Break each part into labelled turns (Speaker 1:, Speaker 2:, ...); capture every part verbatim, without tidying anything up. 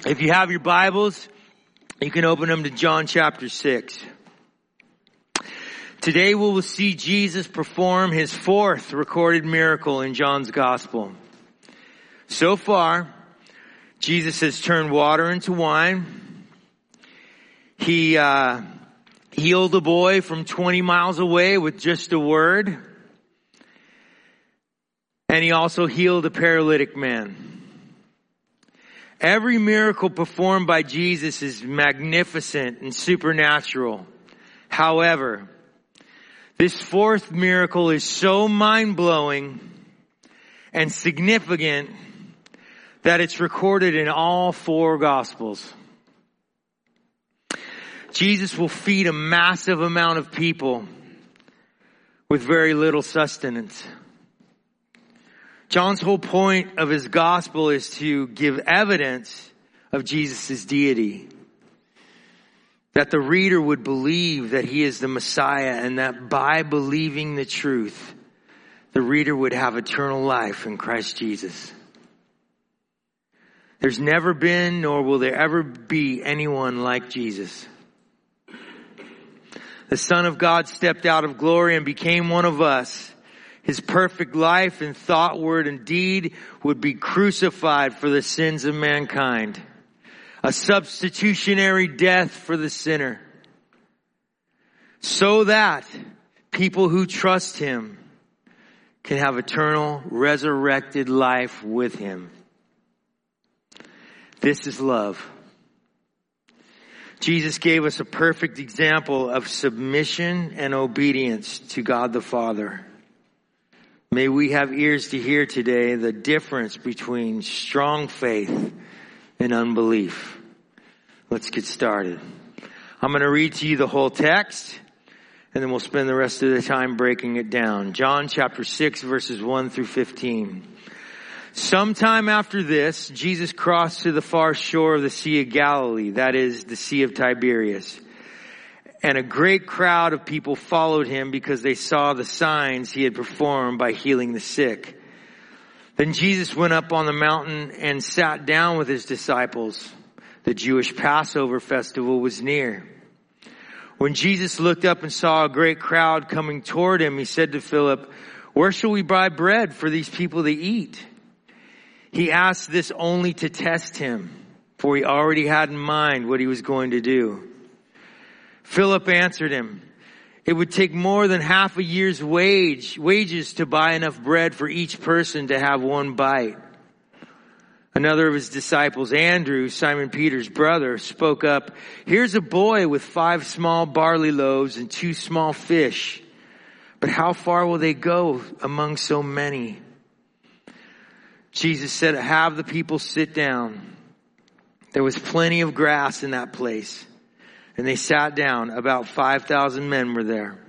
Speaker 1: If you have your Bibles, you can open them to John chapter six. Today we will see Jesus perform his fourth recorded miracle in John's gospel. So far, Jesus has turned water into wine. He uh, healed a boy from twenty miles away with just a word. And he also healed a paralytic man. Every miracle performed by Jesus is magnificent and supernatural. However, this fourth miracle is so mind-blowing and significant that it's recorded in all four Gospels. Jesus will feed a massive amount of people with very little sustenance. John's whole point of his gospel is to give evidence of Jesus' deity. That the reader would believe that he is the Messiah, and that by believing the truth, the reader would have eternal life in Christ Jesus. There's never been, nor will there ever be, anyone like Jesus. The Son of God stepped out of glory and became one of us. His perfect life in thought, word, and deed would be crucified for the sins of mankind. A substitutionary death for the sinner. So that people who trust him can have eternal, resurrected life with him. This is love. Jesus gave us a perfect example of submission and obedience to God the Father. May we have ears to hear today the difference between strong faith and unbelief. Let's get started. I'm going to read to you the whole text, and then we'll spend the rest of the time breaking it down. John chapter six, verses one through fifteen. Sometime after this, Jesus crossed to the far shore of the Sea of Galilee, that is, the Sea of Tiberias. And a great crowd of people followed him because they saw the signs he had performed by healing the sick. Then Jesus went up on the mountain and sat down with his disciples. The Jewish Passover festival was near. When Jesus looked up and saw a great crowd coming toward him, he said to Philip, "Where shall we buy bread for these people to eat?" He asked this only to test him, for he already had in mind what he was going to do. Philip answered him, "It would take more than half a year's wage, wages to buy enough bread for each person to have one bite." Another of his disciples, Andrew, Simon Peter's brother, spoke up, "Here's a boy with five small barley loaves and two small fish. But how far will they go among so many?" Jesus said, "Have the people sit down." There was plenty of grass in that place. And they sat down. About five thousand men were there.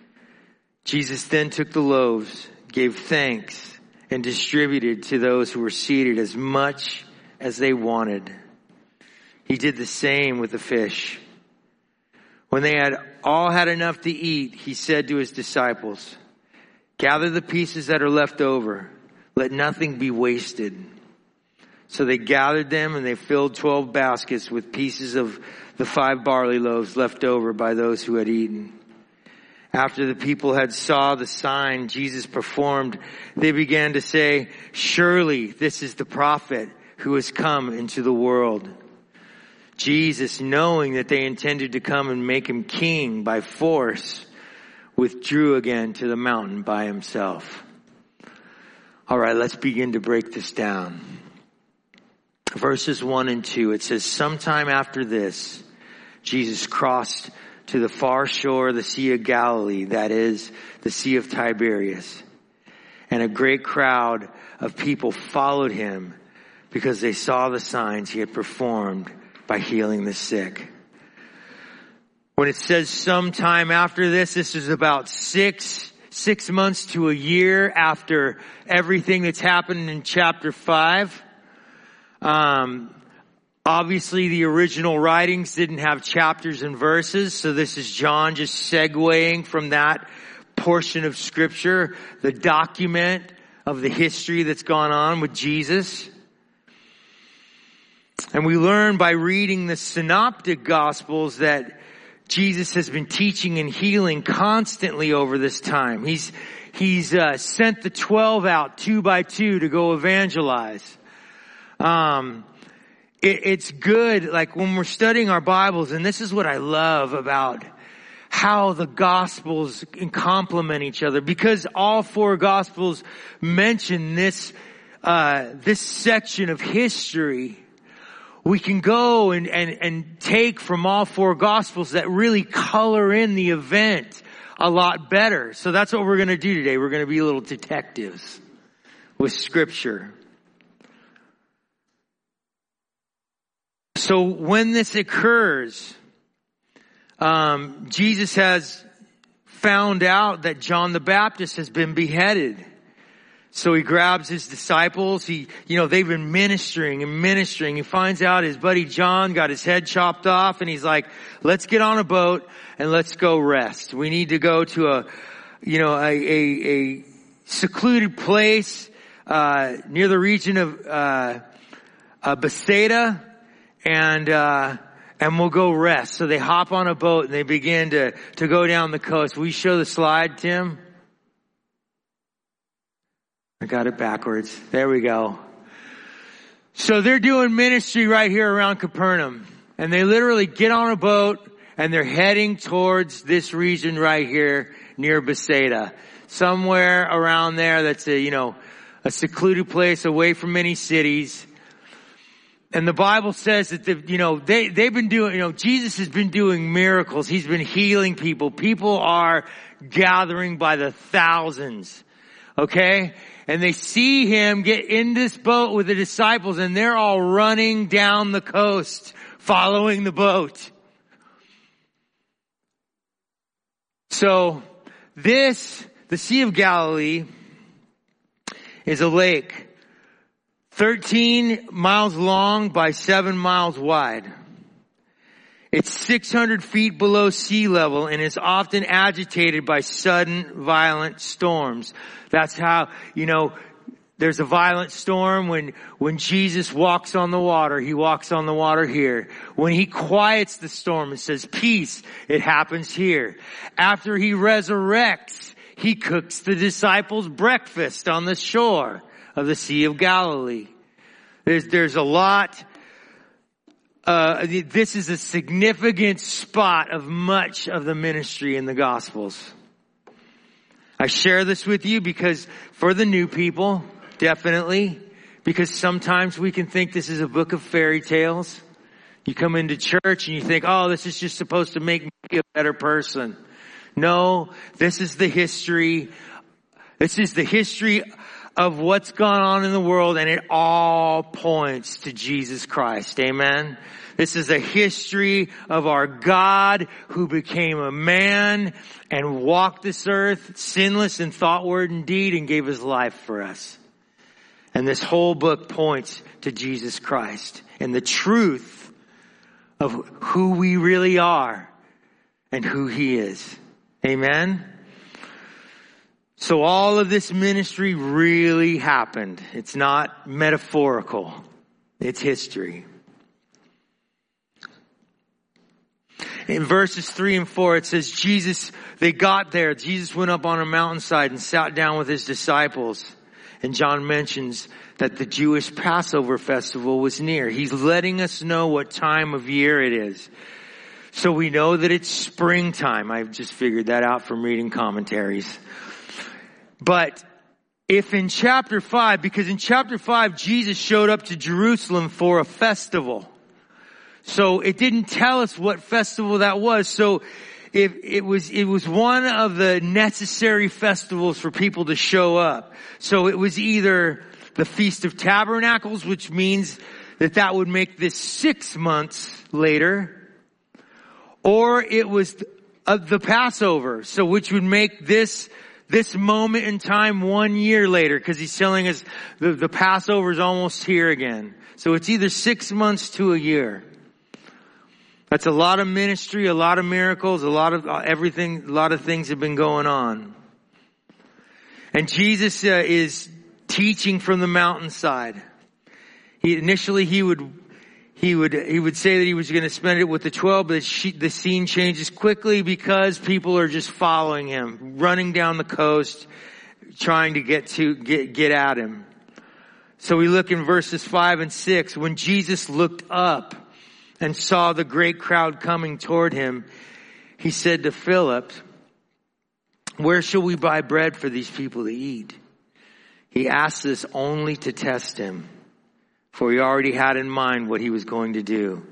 Speaker 1: Jesus then took the loaves, gave thanks, and distributed to those who were seated as much as they wanted. He did the same with the fish. When they had all had enough to eat, he said to his disciples, "Gather the pieces that are left over. Let nothing be wasted." So they gathered them, and they filled twelve baskets with pieces of the five barley loaves left over by those who had eaten. After the people had saw the sign Jesus performed, they began to say, "Surely this is the prophet who has come into the world." Jesus, knowing that they intended to come and make him king by force, withdrew again to the mountain by himself. All right, let's begin to break this down. Verses one and two, it says, "Sometime after this, Jesus crossed to the far shore of the Sea of Galilee, that is, the Sea of Tiberias. And a great crowd of people followed him because they saw the signs he had performed by healing the sick." When it says sometime after this, this is about six, six months to a year after everything that's happened in chapter five. Um, obviously the original writings didn't have chapters and verses, so this is John just segueing from that portion of scripture, the document of the history that's gone on with Jesus. And we learn by reading the synoptic gospels that Jesus has been teaching and healing constantly over this time. He's, he's, uh, sent the twelve out two by two to go evangelize. Um, it, it's good, like when we're studying our Bibles, and this is what I love about how the Gospels complement each other, because all four Gospels mention this, uh, this section of history. We can go and, and, and take from all four Gospels that really color in the event a lot better. So that's what we're going to do today. We're going to be little detectives with Scripture. So when this occurs, um, Jesus has found out that John the Baptist has been beheaded. So he grabs his disciples. He, you know, they've been ministering and ministering. He finds out his buddy John got his head chopped off, and he's like, let's get on a boat and let's go rest. We need to go to a, you know, a, a, a secluded place, uh, near the region of, uh, uh Bethsaida, and, uh, and we'll go rest. So they hop on a boat and they begin to, to go down the coast. Will you show the slide, Tim? I got it backwards. There we go. So they're doing ministry right here around Capernaum. And they literally get on a boat and they're heading towards this region right here near Bethsaida. Somewhere around there that's a, you know, a secluded place away from many cities. And the Bible says that, the, you know, they, they've been doing, you know, Jesus has been doing miracles. He's been healing people. People are gathering by the thousands. Okay? And they see him get in this boat with the disciples, and they're all running down the coast, following the boat. So this, the Sea of Galilee, is a lake thirteen miles long by seven miles wide. It's six hundred feet below sea level and is often agitated by sudden violent storms. That's how, you know, there's a violent storm when, when Jesus walks on the water. He walks on the water here. When he quiets the storm and says, peace, it happens here. After he resurrects, he cooks the disciples breakfast on the shore of the Sea of Galilee. There's, there's a lot. Uh, this is a significant spot of much of the ministry in the Gospels. I share this with you because for the new people, definitely, because sometimes we can think this is a book of fairy tales. You come into church and you think, oh, this is just supposed to make me a better person. No, this is the history. This is the history of what's gone on in the world, and it all points to Jesus Christ. Amen. This is a history of our God who became a man and walked this earth sinless in thought, word, and deed, and gave his life for us. And this whole book points to Jesus Christ and the truth of who we really are and who he is. Amen. So all of this ministry really happened. It's not metaphorical. It's history. In verses three and four, it says, Jesus, they got there. Jesus went up on a mountainside and sat down with his disciples. And John mentions that the Jewish Passover festival was near. He's letting us know what time of year it is. So we know that it's springtime. I've just figured that out from reading commentaries. But if in chapter five, because in chapter five, Jesus showed up to Jerusalem for a festival. So it didn't tell us what festival that was. So if it was, it was one of the necessary festivals for people to show up. So it was either the Feast of Tabernacles, which means that that would make this six months later, or it was uh, the Passover. So which would make this This moment in time one year later, because he's telling us the, the Passover is almost here again. So it's either six months to a year. That's a lot of ministry, a lot of miracles, a lot of uh, everything, a lot of things have been going on. And Jesus uh, is teaching from the mountainside. He initially he would he would, he would say that he was going to spend it with the twelve, but the scene changes quickly because people are just following him, running down the coast, trying to get to, get, get at him. So we look in verses five and six. When Jesus looked up and saw the great crowd coming toward him, he said to Philip, "Where shall we buy bread for these people to eat?" He asked this only to test him, for he already had in mind what he was going to do.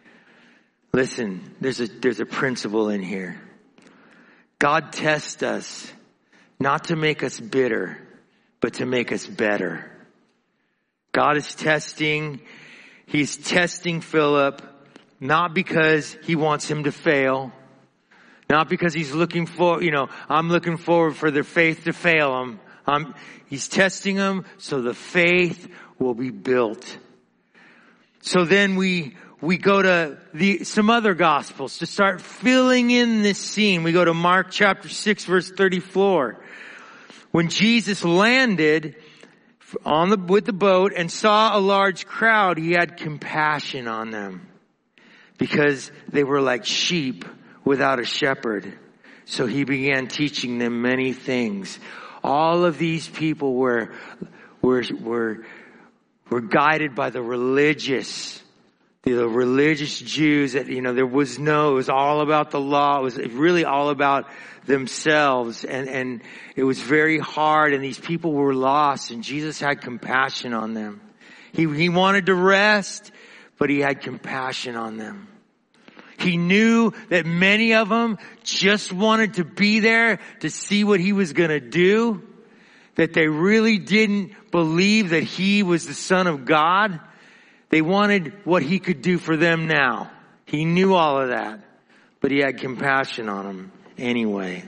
Speaker 1: Listen, there's a, there's a principle in here. God tests us not to make us bitter, but to make us better. God is testing, he's testing Philip, not because he wants him to fail, not because he's looking for, you know, I'm looking forward for their faith to fail him. Um, he's testing them so the faith will be built. So then we, we go to the, some other gospels to start filling in this scene. We go to Mark chapter six verse thirty-four. When Jesus landed on the, with the boat and saw a large crowd, he had compassion on them because they were like sheep without a shepherd. So he began teaching them many things. All of these people were, were, were, were guided by the religious, the religious Jews that, you know, there was no, it was all about the law. It was really all about themselves. And, and it was very hard, and these people were lost, and Jesus had compassion on them. He, he wanted to rest, but he had compassion on them. He knew that many of them just wanted to be there to see what he was going to do, that they really didn't believe that he was the Son of God. They wanted what he could do for them now. He knew all of that, but he had compassion on them anyway.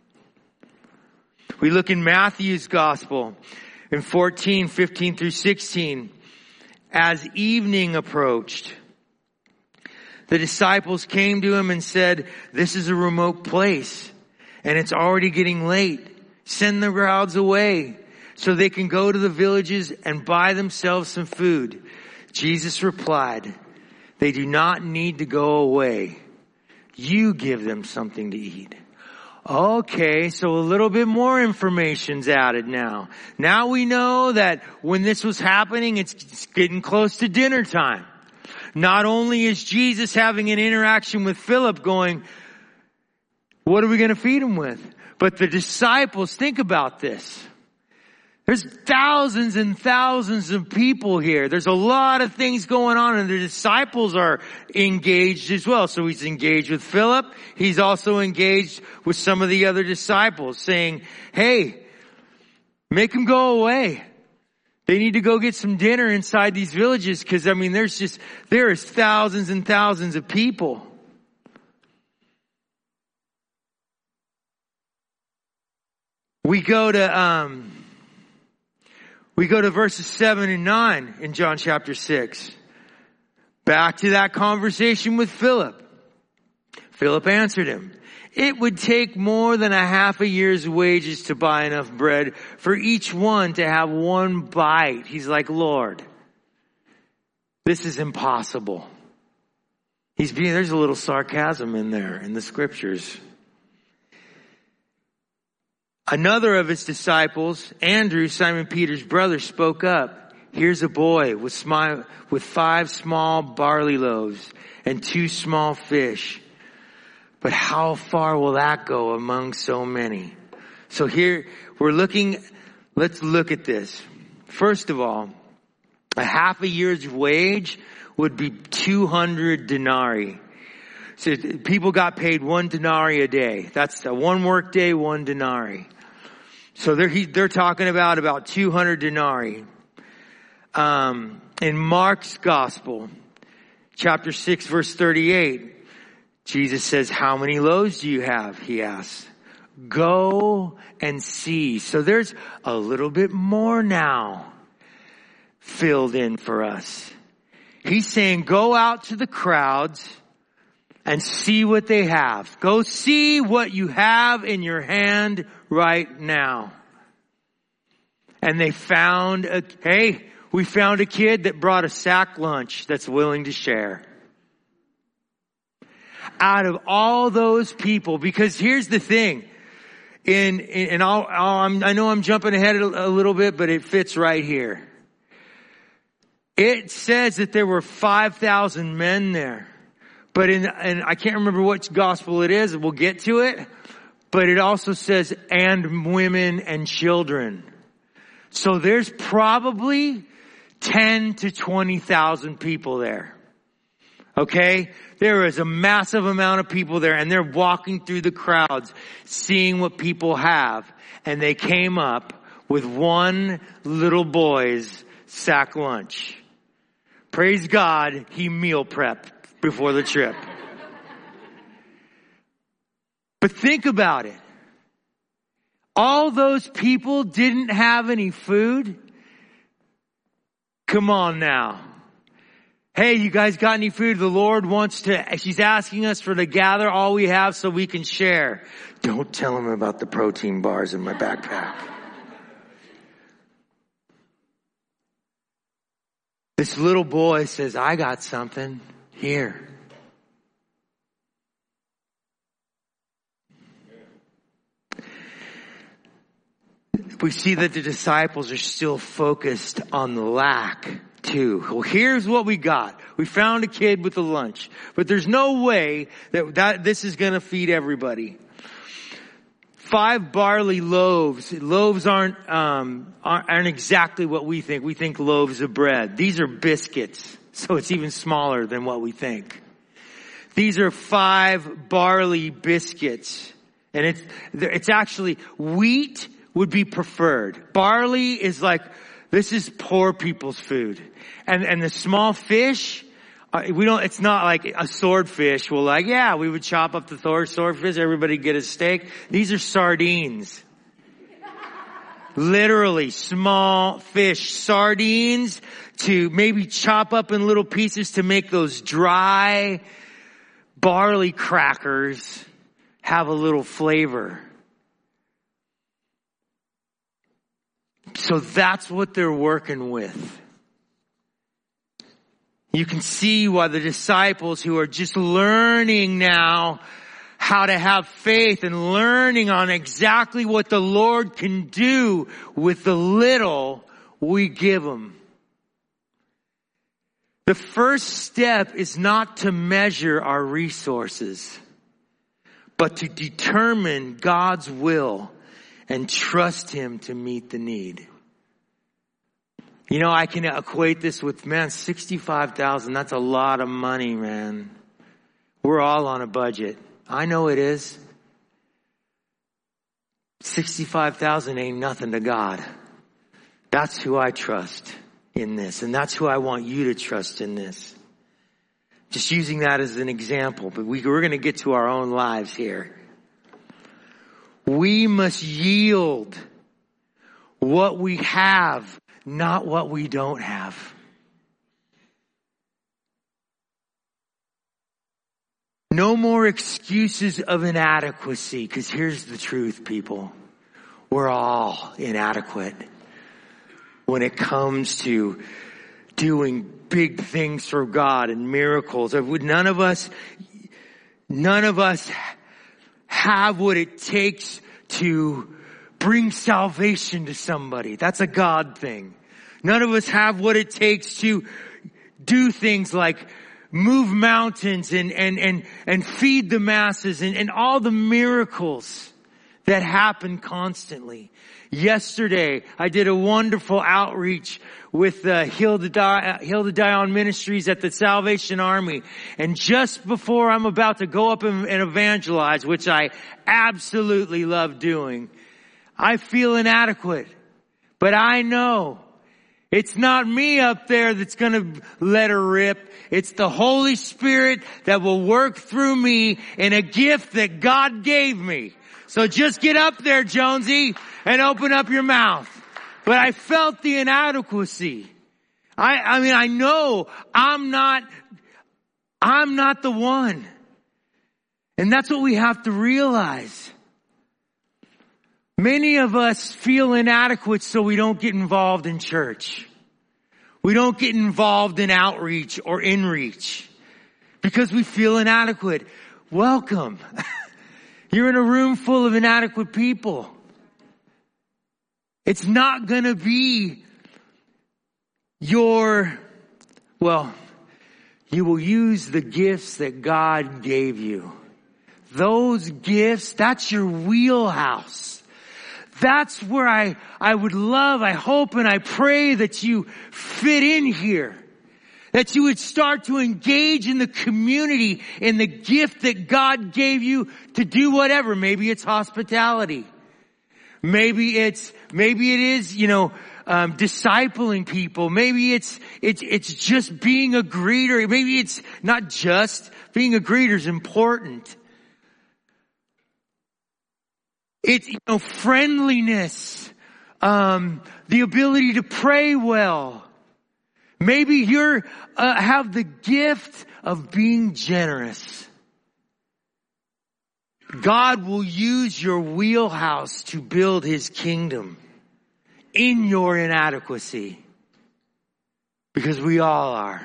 Speaker 1: We look in Matthew's gospel in fourteen, fifteen through sixteen. As evening approached, the disciples came to him and said, "This is a remote place, and it's already getting late. Send the crowds away so they can go to the villages and buy themselves some food." Jesus replied, "They do not need to go away. You give them something to eat." Okay, so a little bit more information's added now. Now we know that when this was happening, it's getting close to dinner time. Not only is Jesus having an interaction with Philip going, what are we going to feed him with? But the disciples, think about this. There's thousands and thousands of people here. There's a lot of things going on, and the disciples are engaged as well. So he's engaged with Philip. He's also engaged with some of the other disciples, saying, hey, make them go away. They need to go get some dinner inside these villages, because, I mean, there's just, there is thousands and thousands of people. We go to, um, we go to verses seven and nine in John chapter six. Back to that conversation with Philip. Philip answered him, "It would take more than a half a year's wages to buy enough bread for each one to have one bite." He's like, "Lord, this is impossible." He's being, there's a little sarcasm in there in the scriptures. Another of his disciples, Andrew, Simon Peter's brother, spoke up. "Here's a boy with, smi- with five small barley loaves and two small fish. But how far will that go among so many?" So here we're looking, let's look at this. First of all, a half a year's wage would be two hundred denarii. So people got paid one denarii a day. That's a one work day, one denarii. So they're, he, they're talking about about two hundred denarii. Um, in Mark's gospel, chapter six, verse thirty-eight, Jesus says, "How many loaves do you have?" he asks. "Go and see." So there's a little bit more now filled in for us. He's saying, go out to the crowds and see what they have. Go see what you have in your hand right now. And they found, a, hey, we found a kid that brought a sack lunch that's willing to share. Out of all those people, because here's the thing, in, in and I'll, I'll, I'm, I know I'm jumping ahead a, a little bit, but it fits right here. It says that there were five thousand men there, but in, and I can't remember which gospel it is, we'll get to it, but it also says, and women and children. So there's probably ten to twenty thousand people there. Okay? There is a massive amount of people there, and they're walking through the crowds, seeing what people have. And they came up with one little boy's sack lunch. Praise God, he meal prepped before the trip. But think about it. All those people didn't have any food. Come on now. Hey, you guys got any food? The Lord wants to, she's asking us for to gather all we have so we can share. Don't tell him about the protein bars in my backpack. This little boy says, I got something here. We see that the disciples are still focused on the lack too. Well, here's what we got. We found a kid with a lunch, but there's no way that, that this is going to feed everybody. Five barley loaves. Loaves aren't, um, aren't exactly what we think. We think loaves of bread. These are biscuits. So it's even smaller than what we think. These are five barley biscuits. And it's, it's actually wheat would be preferred. Barley is like, this is poor people's food. And, and the small fish, uh, we don't, it's not like a swordfish. Well, like, yeah, we would chop up the swordfish, everybody get a steak. These are sardines. Literally small fish. Sardines to maybe chop up in little pieces to make those dry barley crackers have a little flavor. So that's what they're working with. You can see why the disciples who are just learning now how to have faith and learning on exactly what the Lord can do with the little we give them. The first step is not to measure our resources, but to determine God's will and trust him to meet the need. You know, I can equate this with, man, sixty-five thousand, that's a lot of money, man. We're all on a budget. I know it is. sixty-five thousand ain't nothing to God. That's who I trust in this, and that's who I want you to trust in this. Just using that as an example, but we, we're going to get to our own lives here. We must yield what we have, not what we don't have. No more excuses of inadequacy, because here's the truth, people. We're all inadequate when it comes to doing big things for God and miracles. None of us, none of us have what it takes to bring salvation to somebody. That's a God thing. None of us have what it takes to do things like move mountains and, and, and, and feed the masses and, and all the miracles that happen constantly. Yesterday, I did a wonderful outreach with uh, Hilda, Di- Hilda Dion Ministries at the Salvation Army. And just before I'm about to go up and, and evangelize, which I absolutely love doing, I feel inadequate. But I know it's not me up there that's going to let her rip. It's the Holy Spirit that will work through me in a gift that God gave me. So just get up there, Jonesy, and open up your mouth. But I felt the inadequacy. I, I mean, I know I'm not, I'm not the one. And that's what we have to realize. Many of us feel inadequate so we don't get involved in church. We don't get involved in outreach or inreach because we feel inadequate. Welcome. You're in a room full of inadequate people. It's not going to be your, well, you will use the gifts that God gave you. Those gifts, that's your wheelhouse. That's where I, I would love, I hope and I pray that you fit in here. That you would start to engage in the community, in the gift that God gave you to do whatever. Maybe it's hospitality. Maybe it's, maybe it is, you know, um, discipling people. Maybe it's, it's, it's just being a greeter. Maybe it's not just being a greeter is important. It's, you know, friendliness, um, the ability to pray well. Maybe you're, uh, have the gift of being generous. God will use your wheelhouse to build His kingdom in your inadequacy. Because we all are.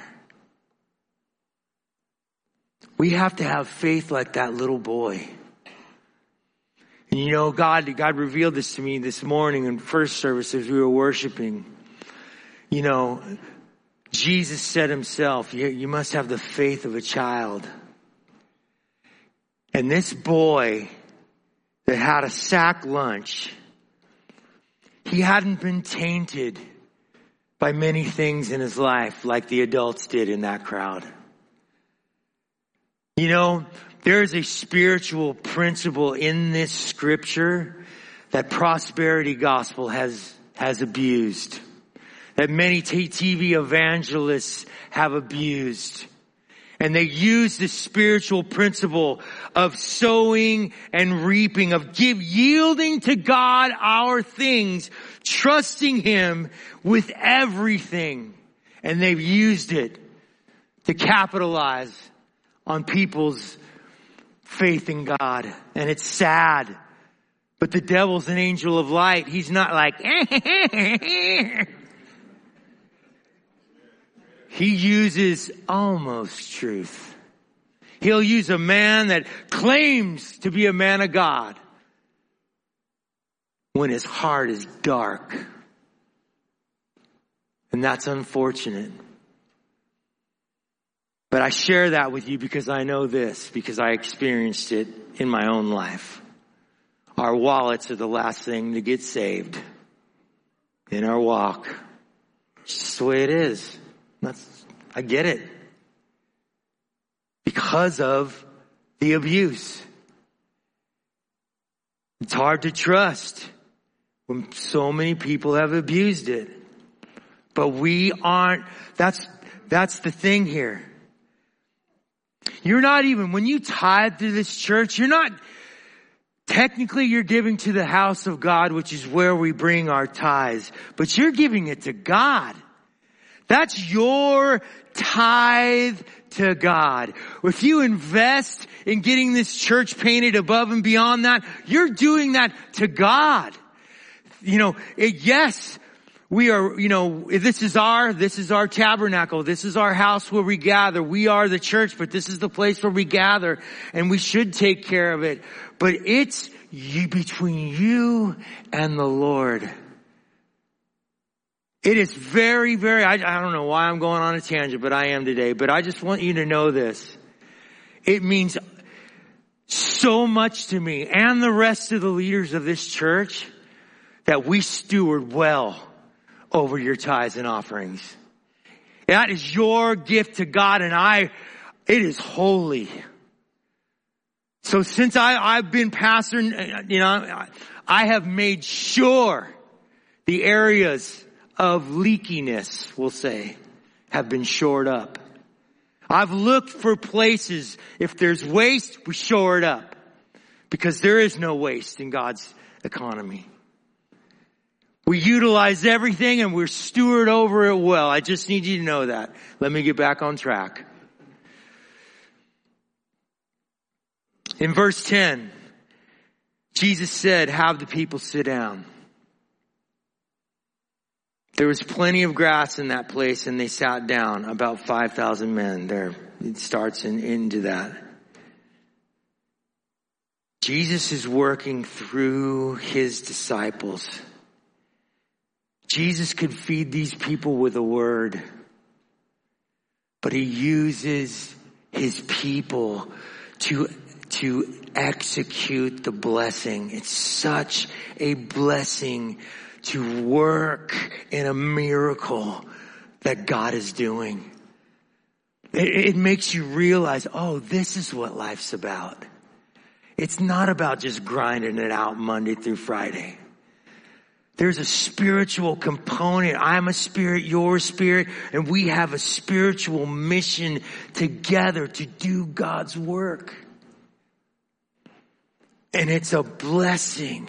Speaker 1: We have to have faith like that little boy. And you know, God, God revealed this to me this morning in first service as we were worshiping. You know, Jesus said Himself, you, you must have the faith of a child. And this boy that had a sack lunch, he hadn't been tainted by many things in his life like the adults did in that crowd. You know, there is a spiritual principle in this scripture that prosperity gospel has, has abused. That many T V evangelists have abused. And they use the spiritual principle of sowing and reaping, of give, yielding to God our things, trusting Him with everything. And they've used it to capitalize on people's faith in God. And it's sad. But the devil's an angel of light. He's not like, he uses almost truth. He'll use a man that claims to be a man of God when his heart is dark. And that's unfortunate. But I share that with you because I know this, because I experienced it in my own life. Our wallets are the last thing to get saved in our walk. It's just the way it is. That's, I get it. Because of the abuse. It's hard to trust when so many people have abused it. But we aren't, that's, that's the thing here. You're not even, when you tithe to this church, you're not, technically you're giving to the house of God, which is where we bring our tithes. But you're giving it to God. That's your tithe to God. If you invest in getting this church painted above and beyond that, you're doing that to God. You know, it, yes, we are, you know, this is our, this is our tabernacle. This is our house where we gather. We are the church, but this is the place where we gather and we should take care of it. But it's you, between you and the Lord. It is very, very, I, I don't know why I'm going on a tangent, but I am today. But I just want you to know this. It means so much to me and the rest of the leaders of this church that we steward well over your tithes and offerings. That is your gift to God, and I, it is holy. So since I, I've been pastor, you know, I have made sure the areas of leakiness, we'll say, have been shored up. I've looked for places, if there's waste, we shore it up. Because there is no waste in God's economy. We utilize everything and we're steward over it well. I just need you to know that. Let me get back on track. In verse ten, Jesus said, have the people sit down. There was plenty of grass in that place, and they sat down, about five thousand men. There, it starts in, into that. Jesus is working through his disciples. Jesus could feed these people with a word, but he uses his people to, to execute the blessing. It's such a blessing to work in a miracle that God is doing. It, it makes you realize, oh, this is what life's about. It's not about just grinding it out Monday through Friday. There's a spiritual component. I'm a spirit, you're a spirit, and we have a spiritual mission together to do God's work. And it's a blessing.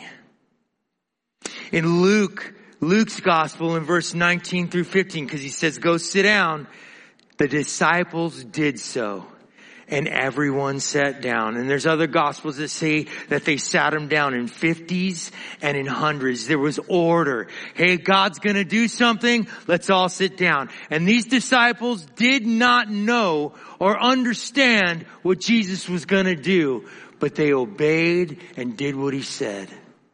Speaker 1: In Luke, Luke's gospel in verse nineteen through fifteen, because he says, go sit down. The disciples did so, and everyone sat down. And there's other gospels that say that they sat them down in fifties and in hundreds. There was order. Hey, God's going to do something. Let's all sit down. And these disciples did not know or understand what Jesus was going to do, but they obeyed and did what he said.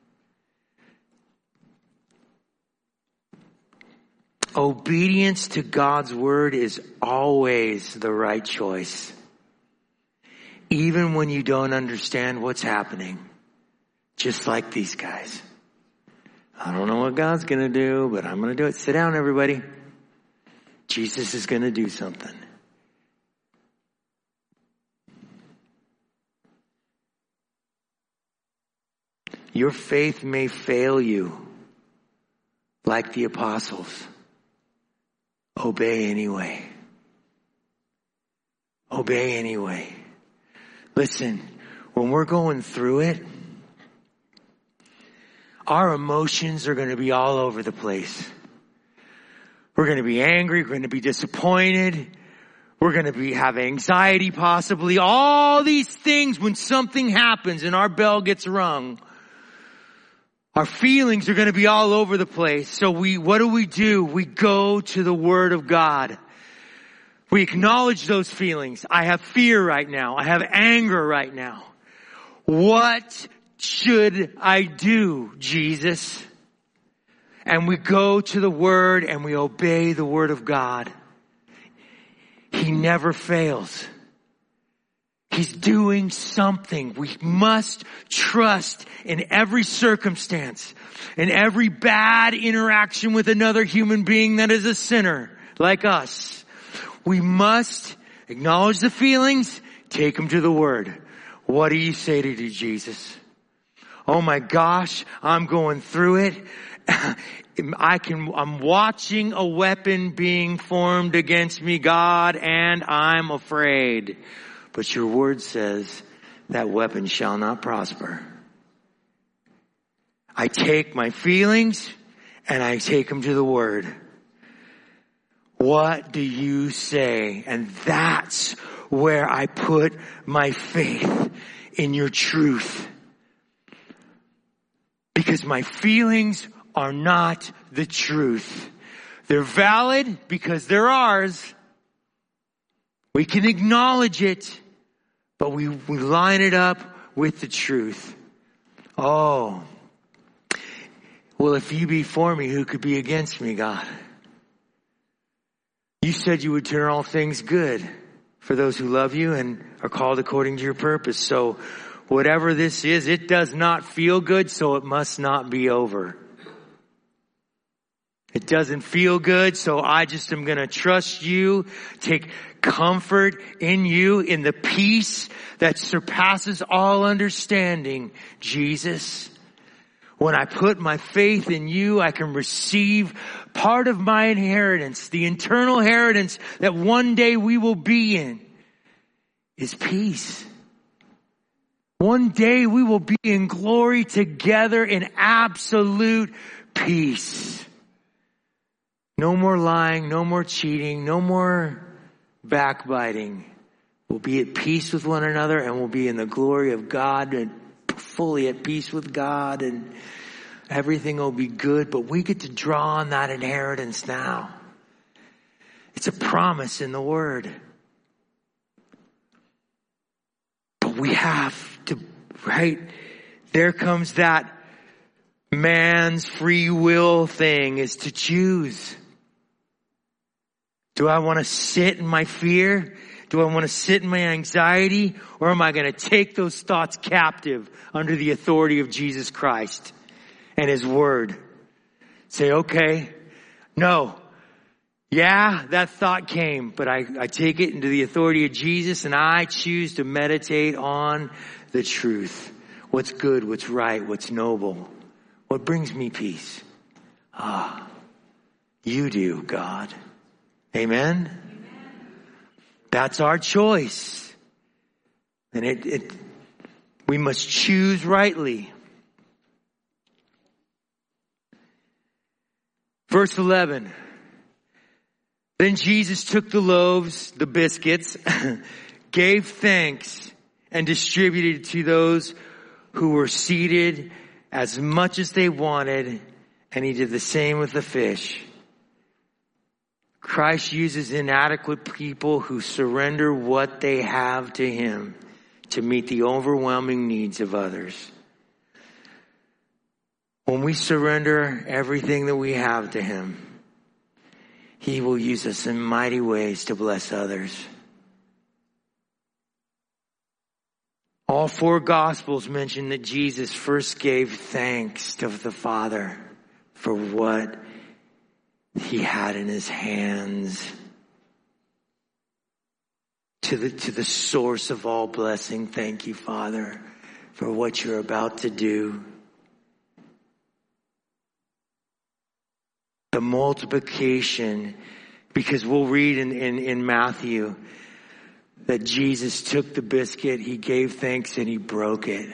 Speaker 1: Obedience to God's word is always the right choice. Even when you don't understand what's happening. Just like these guys. I don't know what God's going to do, but I'm going to do it. Sit down, everybody. Jesus is going to do something. Your faith may fail you like the apostles. Obey anyway. Obey anyway. Listen, when we're going through it, our emotions are going to be all over the place. We're going to be angry. We're going to be disappointed. We're going to be have anxiety possibly. All these things when something happens and our bell gets rung. Our feelings are going to be all over the place. So we, what do we do? We go to the Word of God. We acknowledge those feelings. I have fear right now. I have anger right now. What should I do, Jesus? And we go to the Word and we obey the Word of God. He never fails. He's doing something. We must trust in every circumstance, in every bad interaction with another human being that is a sinner like us. We must acknowledge the feelings, take them to the Word. What do you say to Jesus? Oh my gosh, I'm going through it. I can, I'm watching a weapon being formed against me, God, and I'm afraid. But your word says that weapon shall not prosper. I take my feelings and I take them to the Word. What do you say? And that's where I put my faith in your truth. Because my feelings are not the truth. They're valid because they're ours. We can acknowledge it, but we, we line it up with the truth. Oh, well, if you be for me, who could be against me, God? You said you would turn all things good for those who love you and are called according to your purpose. So whatever this is, it does not feel good, so it must not be over. It doesn't feel good, so I just am going to trust you, take comfort in you, in the peace that surpasses all understanding, Jesus. When I put my faith in you, I can receive part of my inheritance, the eternal inheritance that one day we will be in, is peace. One day we will be in glory together in absolute peace. No more lying, no more cheating, no more backbiting. We'll be at peace with one another and we'll be in the glory of God and fully at peace with God. And Everything will be good, but we get to draw on that inheritance now. It's a promise in the Word. But we have to, right? There comes that man's free will thing, is to choose. Do I want to sit in my fear? Do I want to sit in my anxiety? Or am I going to take those thoughts captive under the authority of Jesus Christ and His Word? Say, okay, no. Yeah, that thought came, but I, I take it into the authority of Jesus, and I choose to meditate on the truth. What's good, what's right, what's noble, what brings me peace. Ah, you do, God. Amen? Amen. That's our choice. And it, it, we must choose rightly. Verse eleven. Then Jesus took the loaves, the biscuits, gave thanks, and distributed to those who were seated as much as they wanted, and He did the same with the fish. Christ uses inadequate people who surrender what they have to Him to meet the overwhelming needs of others. When we surrender everything that we have to Him, He will use us in mighty ways to bless others. All four Gospels mention that Jesus first gave thanks to the Father for what He had in His hands. To the, to the source of all blessing, thank you, Father, for what you're about to do. The multiplication, because we'll read in, in, in Matthew that Jesus took the biscuit, He gave thanks, and He broke it.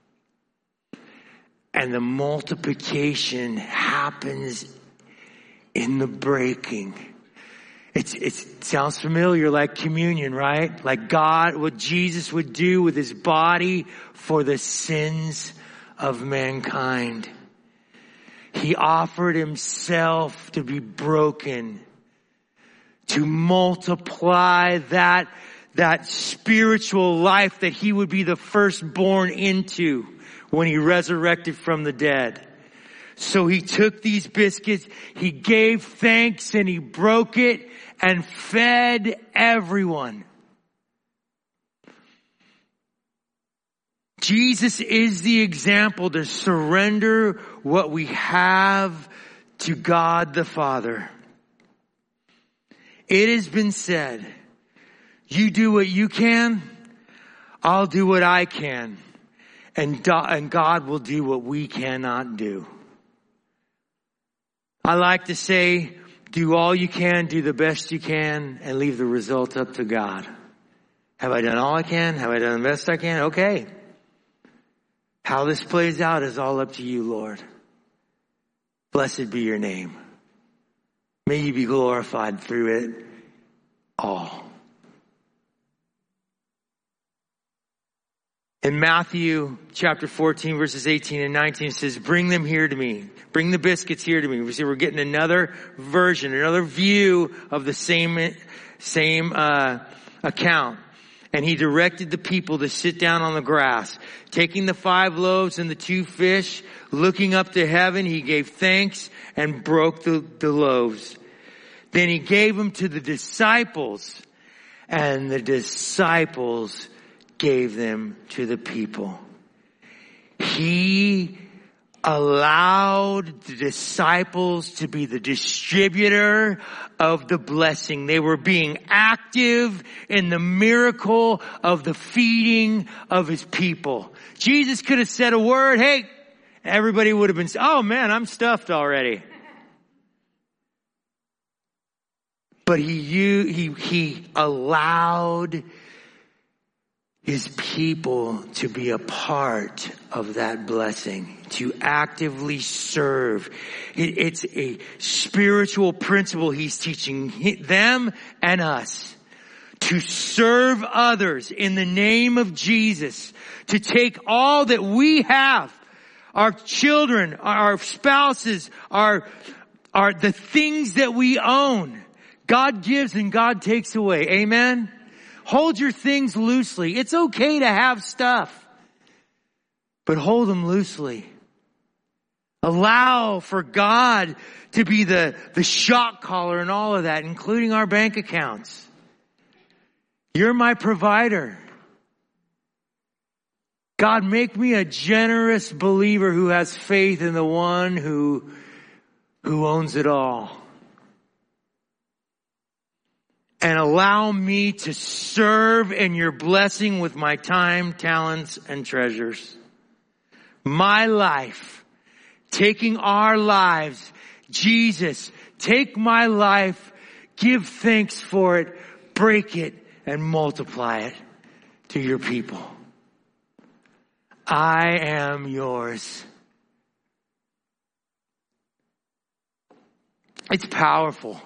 Speaker 1: And the multiplication happens in the breaking. It's, it's, it sounds familiar, like communion, right? Like God, what Jesus would do with His body for the sins of mankind. He offered Himself to be broken, to multiply that, that spiritual life that He would be the firstborn into when He resurrected from the dead. So He took these biscuits, He gave thanks, and He broke it and fed everyone. Jesus is the example to surrender what we have to God the Father. It has been said, you do what you can, I'll do what I can, and God will do what we cannot do. I like to say, do all you can, do the best you can, and leave the result up to God. Have I done all I can? Have I done the best I can? Okay. How this plays out is all up to you, Lord. Blessed be your name. May you be glorified through it all. In Matthew chapter fourteen, verses eighteen and nineteen, it says, bring them here to me. Bring the biscuits here to me. We see we're getting another version, another view of the same, same, uh, account. And He directed the people to sit down on the grass. Taking the five loaves and the two fish, looking up to heaven, He gave thanks and broke the, the loaves. Then He gave them to the disciples, and the disciples gave them to the people. He allowed the disciples to be the distributor of the blessing. They were being active in the miracle of the feeding of His people. Jesus could have said a word, hey, everybody would have been, oh man, I'm stuffed already. But he, he, he allowed His people to be a part of that blessing, to actively serve. It, it's a spiritual principle He's teaching them and us. To serve others in the name of Jesus. To take all that we have, our children, our spouses, our, our, the things that we own. God gives and God takes away. Amen? Hold your things loosely. It's okay to have stuff, but hold them loosely. Allow for God to be the, the shock collar and all of that, including our bank accounts. You're my provider. God, make me a generous believer who has faith in the one who, who owns it all. And allow me to serve in your blessing with my time, talents, and treasures. My life, taking our lives, Jesus, take my life, give thanks for it, break it, and multiply it to your people. I am yours. It's powerful.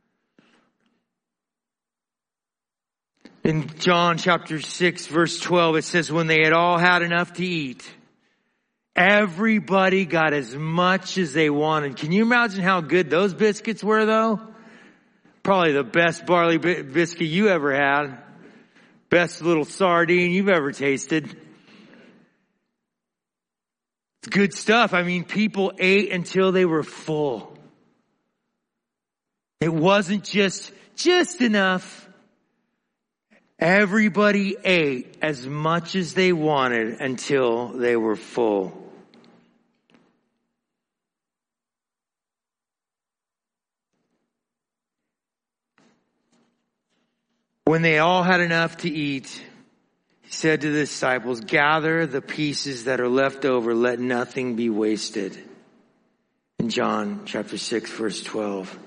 Speaker 1: In John chapter six, verse twelve, it says, when they had all had enough to eat, everybody got as much as they wanted. Can you imagine how good those biscuits were, though? Probably the best barley biscuit you ever had. Best little sardine you've ever tasted. It's good stuff. I mean, people ate until they were full. It wasn't just, just enough. Everybody ate as much as they wanted until they were full. When they all had enough to eat, he said to the disciples, gather the pieces that are left over, let nothing be wasted. In John chapter six, verse twelve.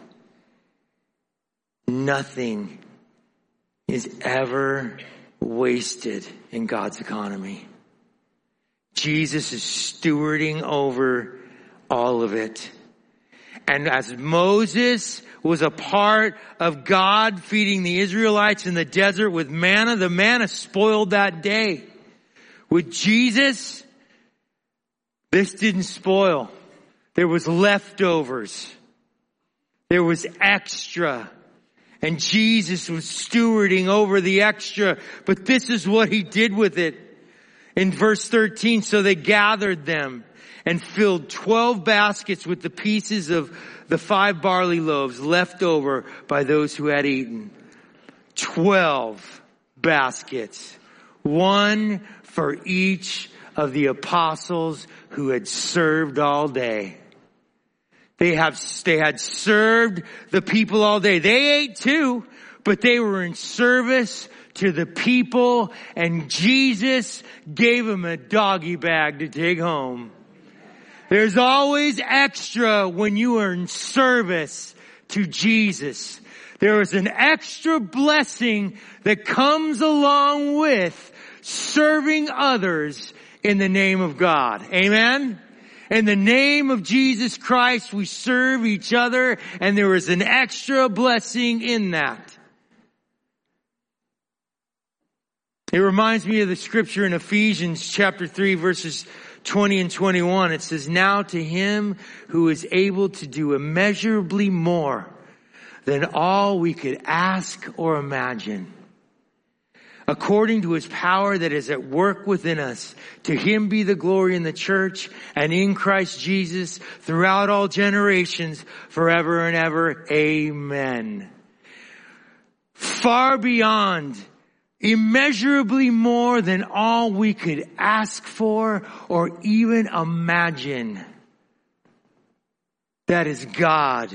Speaker 1: Nothing is ever wasted in God's economy. Jesus is stewarding over all of it. And as Moses was a part of God feeding the Israelites in the desert with manna, the manna spoiled that day. With Jesus, this didn't spoil. There was leftovers. There was extra. And Jesus was stewarding over the extra. But this is what he did with it. In verse thirteen, so they gathered them and filled twelve baskets with the pieces of the five barley loaves left over by those who had eaten. Twelve baskets. One for each of the apostles who had served all day. They have, they had served the people all day. They ate too, but they were in service to the people, and Jesus gave them a doggy bag to take home. There's always extra when you are in service to Jesus. There is an extra blessing that comes along with serving others in the name of God. Amen? In the name of Jesus Christ, we serve each other, and there is an extra blessing in that. It reminds me of the scripture in Ephesians chapter three, verses twenty and twenty-one. It says, now to him who is able to do immeasurably more than all we could ask or imagine, according to his power that is at work within us, to him be the glory in the church and in Christ Jesus throughout all generations, forever and ever. Amen. Far beyond, immeasurably more than all we could ask for or even imagine. That is God.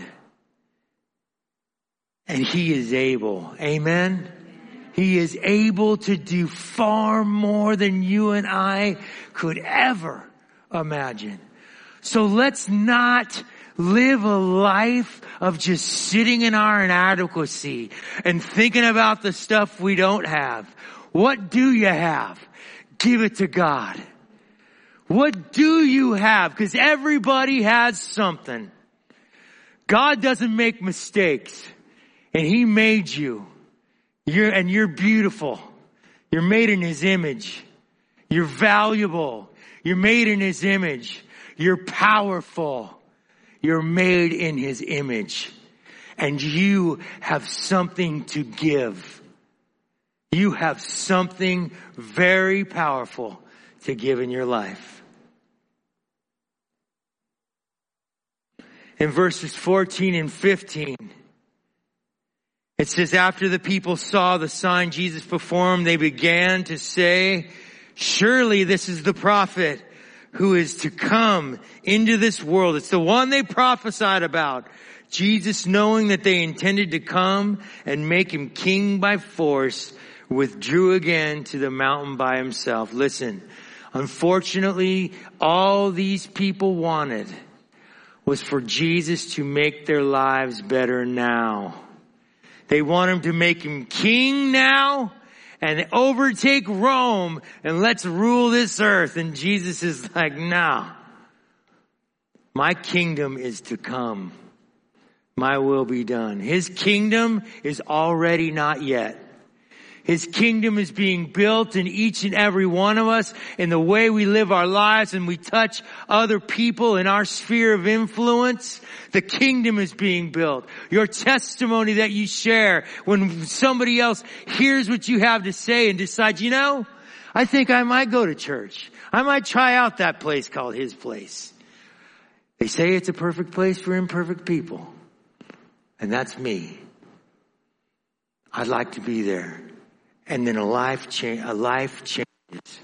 Speaker 1: And he is able. Amen. He is able to do far more than you and I could ever imagine. So let's not live a life of just sitting in our inadequacy and thinking about the stuff we don't have. What do you have? Give it to God. What do you have? Because everybody has something. God doesn't make mistakes, and he made you. You're, and you're beautiful. You're made in his image. You're valuable. You're made in his image. You're powerful. You're made in his image. And you have something to give. You have something very powerful to give in your life. In verses fourteen and fifteen, it says, after the people saw the sign Jesus performed, they began to say, surely this is the prophet who is to come into this world. It's the one they prophesied about. Jesus, knowing that they intended to come and make him king by force, withdrew again to the mountain by himself. Listen, unfortunately, all these people wanted was for Jesus to make their lives better now. They want him to make him king now and overtake Rome and let's rule this earth. And Jesus is like, no, my kingdom is to come. My will be done. His kingdom is already not yet. His kingdom is being built in each and every one of us in the way we live our lives and we touch other people in our sphere of influence. The kingdom is being built. Your testimony that you share when somebody else hears what you have to say and decides, you know, I think I might go to church. I might try out that place called his place. They say it's a perfect place for imperfect people. And that's me. I'd like to be there. And then a life change, a life changes.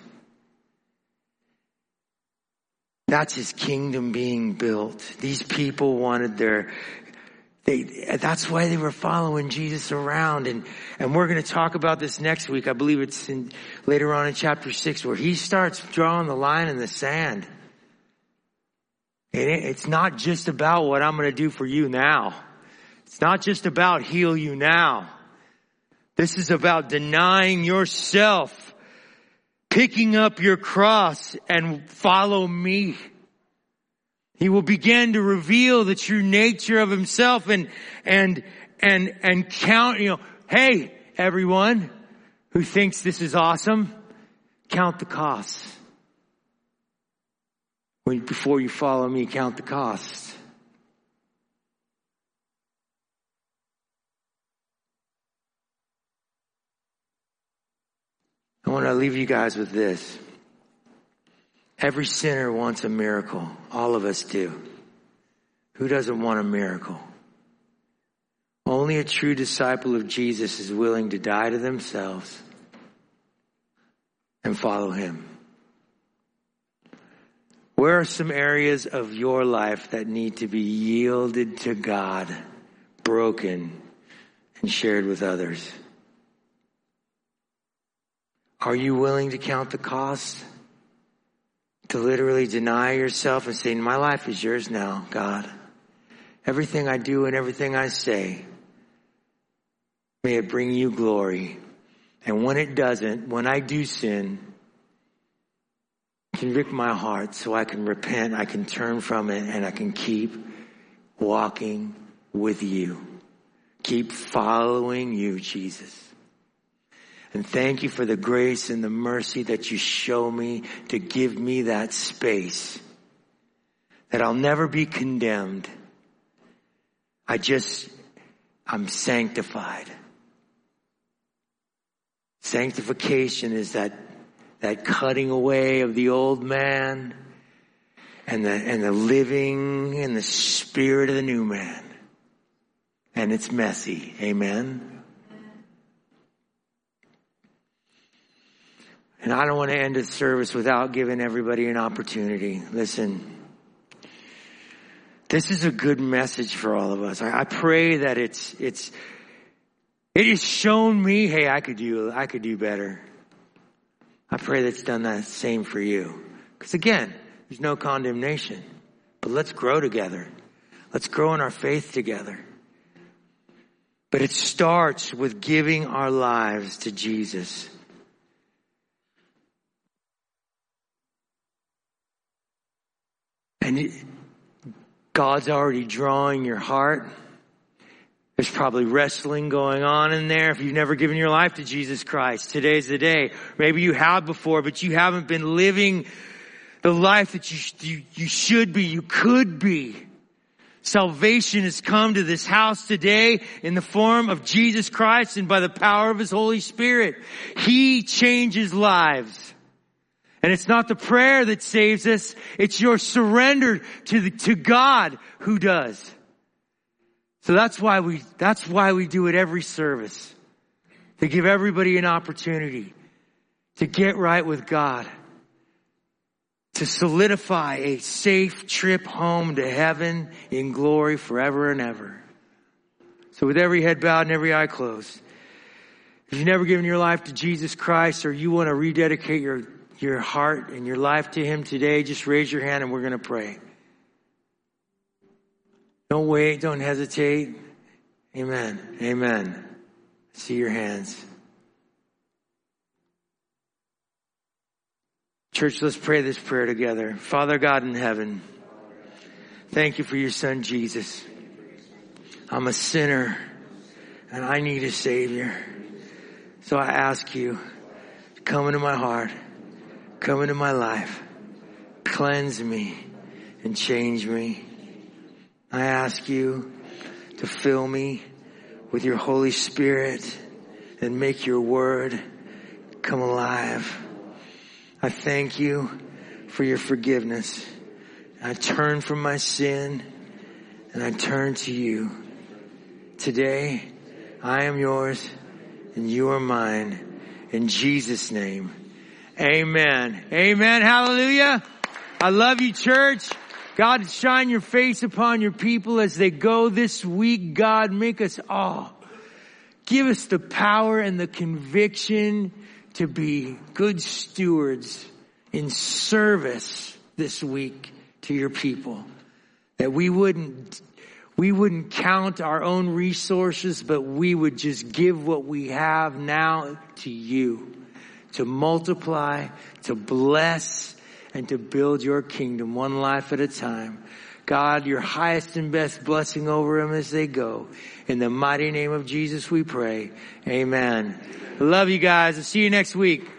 Speaker 1: That's his kingdom being built. These people wanted their, they, that's why they were following Jesus around. And, and we're going to talk about this next week. I believe it's in, later on in chapter six, where he starts drawing the line in the sand. And it, it's not just about what I'm going to do for you now. It's not just about heal you now. This is about denying yourself, picking up your cross and follow me. He will begin to reveal the true nature of himself and, and, and, and count, you know, hey, everyone who thinks this is awesome, count the costs. When, before you follow me, count the costs. I want to leave you guys with this. Every sinner wants a miracle. All of us do. Who doesn't want a miracle? Only a true disciple of Jesus is willing to die to themselves and follow him. Where are some areas of your life that need to be yielded to God, broken, and shared with others? Are you willing to count the cost? To literally deny yourself and say, my life is yours now, God. Everything I do and everything I say, may it bring you glory. And when it doesn't, when I do sin, convict my heart so I can repent, I can turn from it, and I can keep walking with you. Keep following you, Jesus. And thank you for the grace and the mercy that you show me to give me that space. That I'll never be condemned. I just, I'm sanctified. Sanctification is that, that cutting away of the old man and the, and the living in the spirit of the new man. And it's messy. Amen. And I don't want to end the service without giving everybody an opportunity. Listen, this is a good message for all of us. I, I pray that it's, it's, it has shown me, hey, I could do, I could do better. I pray that's done that same for you. Because again, there's no condemnation. But let's grow together. Let's grow in our faith together. But it starts with giving our lives to Jesus. And it, God's already drawing your heart. There's probably wrestling going on in there. If you've never given your life to Jesus Christ, today's the day. Maybe you have before, but you haven't been living the the life that you, you, you should be, you could be. Salvation has come to this house today in the form of Jesus Christ and by the power of His Holy Spirit. He changes lives. And it's not the prayer that saves us. It's your surrender to the, to God who does. So that's why we, that's why we do it every service. To give everybody an opportunity to get right with God. To solidify a safe trip home to heaven in glory forever and ever. So with every head bowed and every eye closed, if you've never given your life to Jesus Christ or you want to rededicate your, your heart and your life to Him today, just raise your hand and we're going to pray. Don't wait. Don't hesitate. Amen. Amen. See your hands. Church, let's pray this prayer together. Father God in heaven, thank you for your Son, Jesus. I'm a sinner and I need a Savior. So I ask you to come into my heart, come into my life, cleanse me and change me. I ask you to fill me with your Holy Spirit and make your word come alive. I thank you for your forgiveness. I turn from my sin and I turn to you. Today, I am yours and you are mine. In Jesus' name, amen. Amen. Hallelujah. I love you, church. God, shine your face upon your people as they go this week. God, make us all. Give us the power and the conviction to be good stewards in service this week to your people. That we wouldn't, we wouldn't count our own resources, but we would just give what we have now to you. To multiply, to bless, and to build your kingdom one life at a time. God, your highest and best blessing over them as they go. In the mighty name of Jesus we pray. Amen. I love you guys. I'll see you next week.